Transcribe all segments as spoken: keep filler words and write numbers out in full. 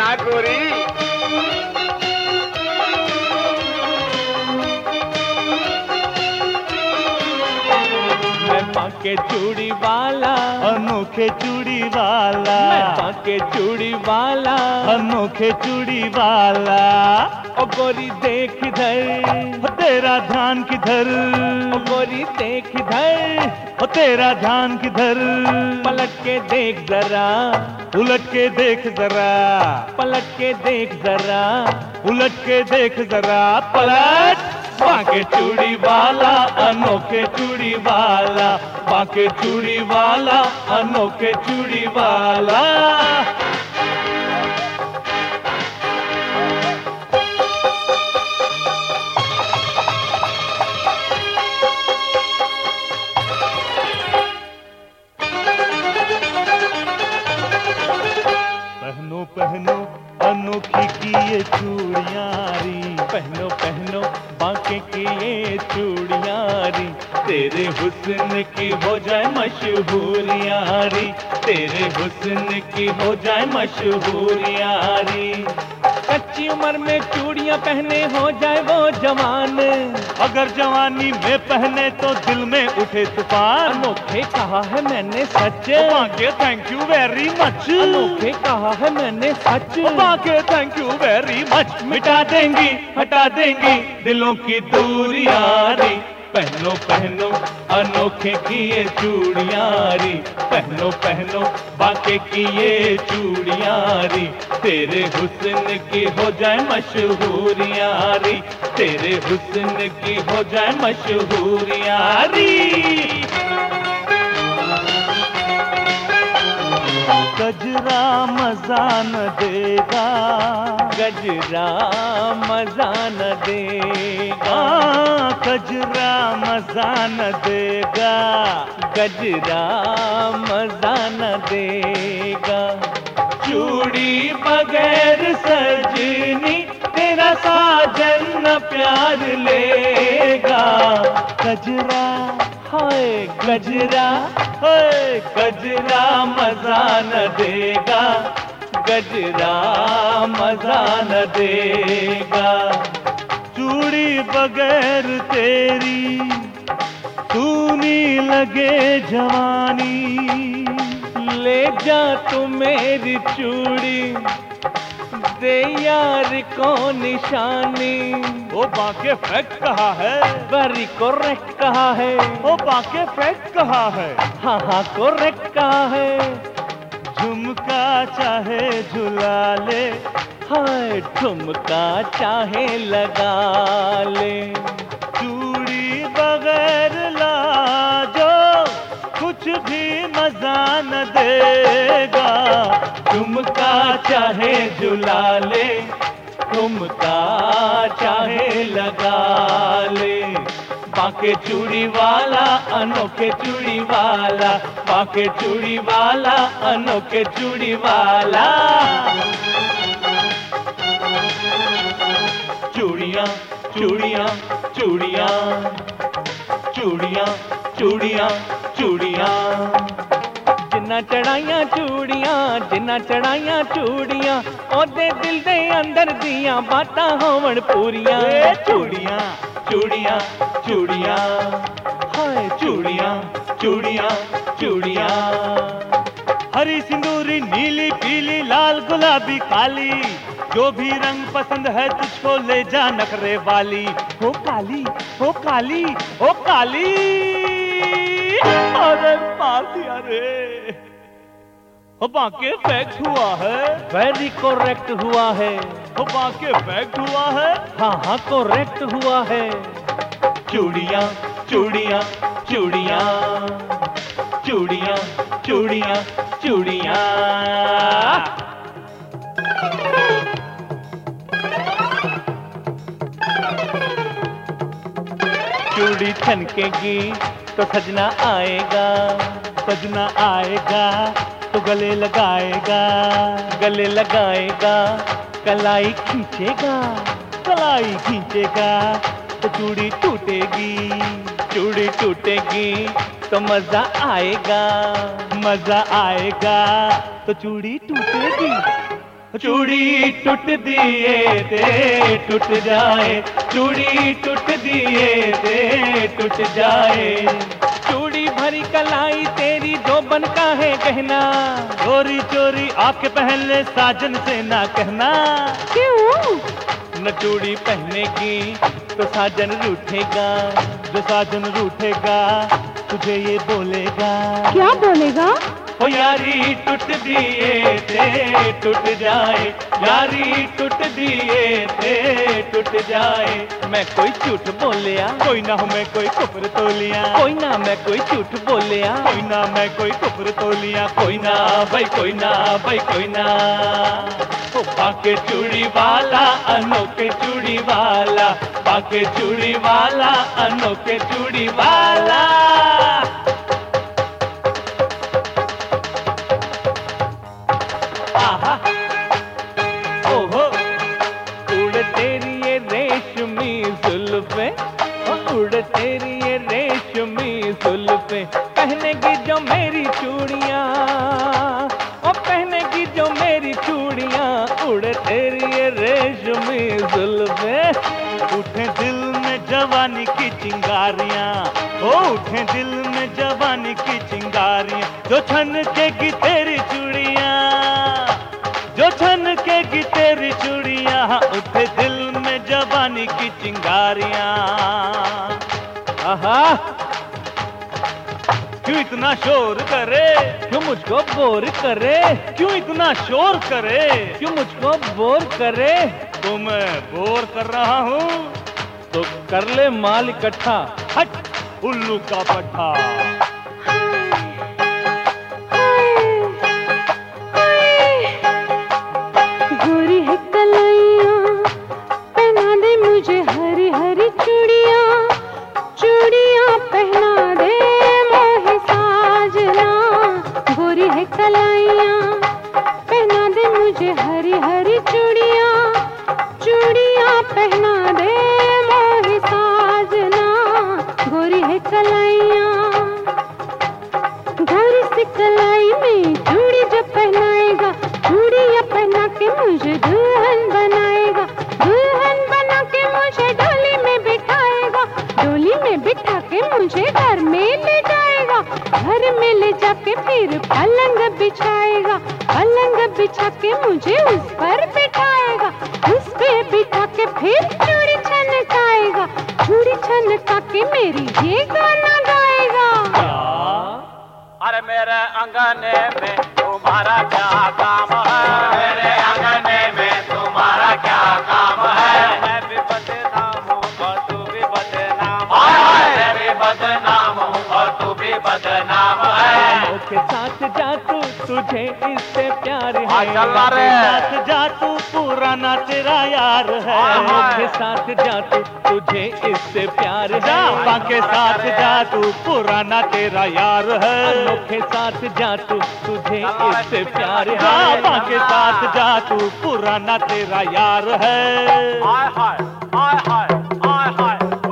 हाँ गोरी। मैं बांके चूड़ी वाला, अनोखे चूड़ी वाला। मैं बांके चूड़ी वाला, अनोखे चूड़ी वाला। ओ गोरी देख इधर, हो तेरा ध्यान किधर। ओ गोरी देख इधर, हो तेरा ध्यान किधर। पलट के देख जरा, उलट के देख जरा। पलट के देख जरा, उलट के देख जरा। पलट। बांके चूड़ी वाला, अनोखे चूड़ी वाला। बांके चूड़ी वाला, अनोखे चूड़ी वाला। पहनो पहनो अनोखी की ये चूड़ियां री। पहनो पहनो बांके की ये चूड़ियां री, तेरे हुस्न की हो जाए मशहूरियां री। तेरे हुस्न की हो जाए मशहूरियां री। कच्ची उम्र में चूड़ियां पहने हो जाए वो जवान, अगर जवानी में पहने तो दिल में उठे तूफान। अनोखे कहा है मैंने सच, Banke thank you very much. अनोखे कहा है मैंने सच, Banke thank you very much. मिटा देंगी हटा देंगी दिलों की दूरियां री। पहनो पहनो अनोखे की ये चूड़ियां री। पहनो पहनो बांके की ये चूड़ियां री। तेरे हुस्न की हो जाए मशहूरियां री। तेरे हुस्न की हो जाए मशहूरियां री। गजरा मजा न देगा, गजरा मजा न देगा, गजरा मजा न देगा। गजरा मजा न देगा। चूड़ी बगैर सजनी तेरा साजन न प्यार लेगा। गजरा हाय गजरा हाय गजरा मजा न देगा। गजरा मजा न देगा। चूड़ी बगैर तेरी सूनी लगे जवानी। ले जा तू मेरी चूड़ी, दे यार को निशानी। वो बांके फैक्ट कहा है, वेरी करेक्ट कहा है। वो बांके फैक्ट कहा है, हाँ हाँ करेक्ट कहा है। झुमका चाहे झुला ले, हाय ठुमका चाहे लगा ले। चूड़ी बगैर लाजो कुछ भी मजा न देगा। झुमका चाहे झुला ले, ठुमका चाहे लगा ले। बांके चूड़ी वाला अनोखे चूड़ी वाला। बांके चूड़ी वाला अनोखे चूड़ी वाला। चूड़ियां चूड़ियां चूड़ियां चूड़ियां चूड़ियां चूड़ियां। जिन्ना चढ़ाइयां चूड़ियां, जिन्ना चढ़ाइयां चूड़ियां, ओदे दिल दे अंदर दियां बातां होवण पूरियां। चूड़ियां चूड़ियां चूड़ियां हाय चूड़ियां चूड़ियां चूड़ियां। हरी सिंदूरी नीली पीली लाल गुलाबी काली, जो भी रंग पसंद है तुझको ले जा नखरे वाली। हो काली हो काली हो काली। अरे मार दिया रे। हो बांके फैक्ट हुआ है, वेरी करेक्ट हुआ है। हो बांके फैक्ट हुआ है, हाँ हाँ करेक्ट हुआ है। चूड़ियां चूड़ियां चूड़ियां चूड़ियां चूड़ियां चूड़ियां। चूड़ी छनकेगी तो सजना आएगा, सजना आएगा तो गले लगाएगा। गले लगाएगा कलाई खींचेगा, कलाई खींचेगा तो चूड़ी टूटेगी। चूड़ी टूटेगी तो मजा आएगा, मजा आएगा तो चूड़ी टूटेगी। चूड़ी टूट दिए दे टूट जाए, चूड़ी टूट दिए दे टूट जाए। चूड़ी भरी कलाई तेरी जो बन का है कहना, चोरी चोरी आके पहन ले साजन से ना कहना। क्यों? न चूड़ी पहनेगी तो साजन रूठेगा, जो साजन रूठेगा तुझे ये बोलेगा। क्या बोलेगा? ओ यारी टूट दिए दे टूट जाए, यारी टूट दिए दे टूट जाए। मैं कोई झूठ बोलिया, कोई ना हो मैं कोई कुफर तोलिया, कोई ना मैं कोई झूठ बोलिया, कोई ना मैं कोई कुफर तोलिया। कोई ना भाई कोई ना भाई कोई ना। ओ पाके चूड़ी वाला अनोखे चूड़ी वाला, पाके चूड़ी वाला अनोखे चूड़ी वाला। ओहो उड़ तेरी ये रेशमी जुल्फे, उड़ तेरी ये रेशमी जुल्फे, पहनेगी जो मेरी चूड़ियाँ, ओ पहनेगी जो मेरी चूड़ियाँ, उड़ तेरी ये रेशमी जुल्फे। उठे दिल में जवानी की चिंगारियां, ओ उठे दिल में जवानी की चिंगारियां, जो छनकेगी तेरी चूड़ियां, जो छनकेगी तेरी चूड़ियां, उठे दिल में जवानी की चिंगारियां। आहा क्यों इतना शोर करे, क्यों मुझको बोर करे, क्यों इतना शोर करे, क्यों मुझको बोर करे। तो मैं बोर कर रहा हूँ तो कर ले माल इकट्ठा। हट उल्लू का पट्टा। गोरी है कलाइयाँ पहना दे मुझे हरी हरी चूड़ियाँ, चूड़ियाँ पहना दे मोहे साजना। गोरी है कलाइयाँ पहना दे मुझे हरी हरी चूड़ियाँ, चूड़ियाँ पहना दे मोहे साजना। गोरी है कलाइयाँ, गोरी सी कलाई में चूड़ी जब पहनाएगा, चूड़ियाँ पहना के मुझे दुल्हन बनाएगा, दुल्हन बना के मुझे डोली में बिठाएगा, डोली में बिठा के मुझे घर में ले जाएगा, घर में ले जाके फिर पलंग बिछाएगा, पलंग बिछा के मुझे उस पर बिठाएगा, उस पे बिठा के फिर चूड़ी छनकाएगा, चूड़ी छनका के मेरी ये गाना गाएगा। अरे मेरे अंगने में तुम्हारा क्या काम है, मेरे अंगने में तुम्हारा क्या काम है। मैं भी बदनाम हूँ और तू भी बदनाम है, मैं भी बदनाम हूँ और तू भी बदनाम है। के साथ जा तू, तुझे इससे प्यार है। चल रे साथ जा तू पुराना तेरा यार है। के साथ जा तू, तुझे इससे प्यार है। जा के साथ जा तू पुराना तेरा यार है। अनोखे साथ जा तू, तुझे इससे प्यार है। जा के साथ जा तू पुराना तेरा यार है। हाय हाय हाय हाय हाय हाय।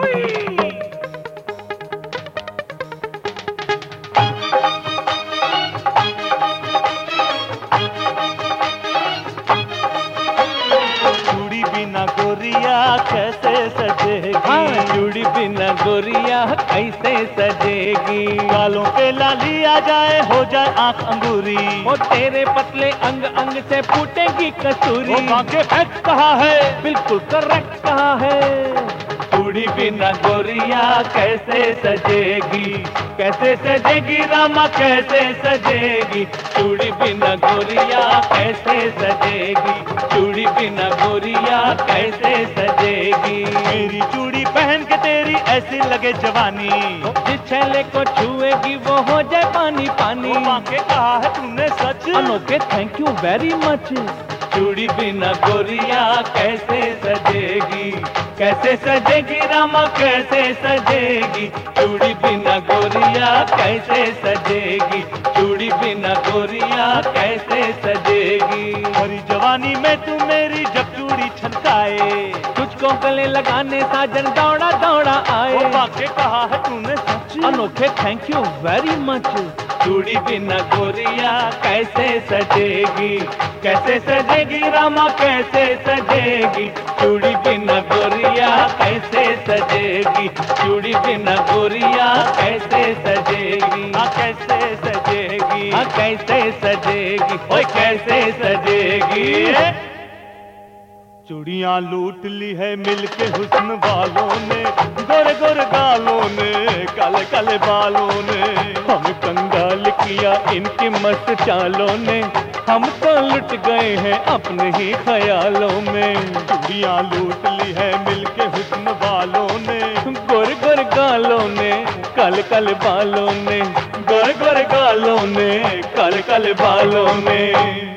चूड़ी बिना गोरिया कैसे सजेगी, हाँ चूड़ी बिना गोरिया कैसे सजेगी। गालों पे लाली आ जाए हो जाए आंख अंगूरी, वो तेरे पतले अंग अंग से फूटेगी कसूरी। वो बांके फेंक कहा है, बिल्कुल करेक्ट कहा है। चूड़ी बिना गोरिया कैसे सजेगी, कैसे सजेगी रामा कैसे सजेगी। चूड़ी बिना गोरिया कैसे सजेगी, चूड़ी बिना गोरिया कैसे सजेगी। मेरी चूड़ी पहन के तेरी ऐसी लगे जवानी, जिस छैले को छुएगी वो हो जाए पानी पानी। वो बांके कहा है तूने सच। अनोखे थैंक यू वेरी मच। चूड़ी बिना गोरिया कैसे सजेगी, कैसे सजेगी रामा कैसे सजेगी। चूड़ी बिना गोरिया कैसे सजेगी, चूड़ी बिना गोरिया कैसे सजेगी। हरी जवानी में तू मेरी जब चूड़ी छनकाए, तुझको गले लगाने साजन दौड़ा दौड़ा आए। वो बाके कहा है तूने सच। अनोखे थैंक यू वेरी मच। चूड़ी बिना गोरिया कैसे सजेगी, कैसे सजेगी रामा कैसे सजेगी, चूड़ी बिना गोरिया कैसे सजेगी, चूड़ी बिना गोरिया कैसे सजेगी, हाँ कैसे सजेगी, हाँ कैसे सजेगी, ओए कैसे सजेगी। चूड़ियां लूट ली है मिलके हुस्न वालों ने, गोरे गोरे गालों ने, काले काले बालों ने, हम कंगाल किया इनकी मस्त चालों ने, हम तो लुट गए हैं अपने ही ख्यालों में। चूड़ियां लूट ली है मिलके हुस्न वालों ने, गोरे गोरे गालों ने, काले काले बालों ने, गोरे गोरे गालों ने, काले काले बालों ने।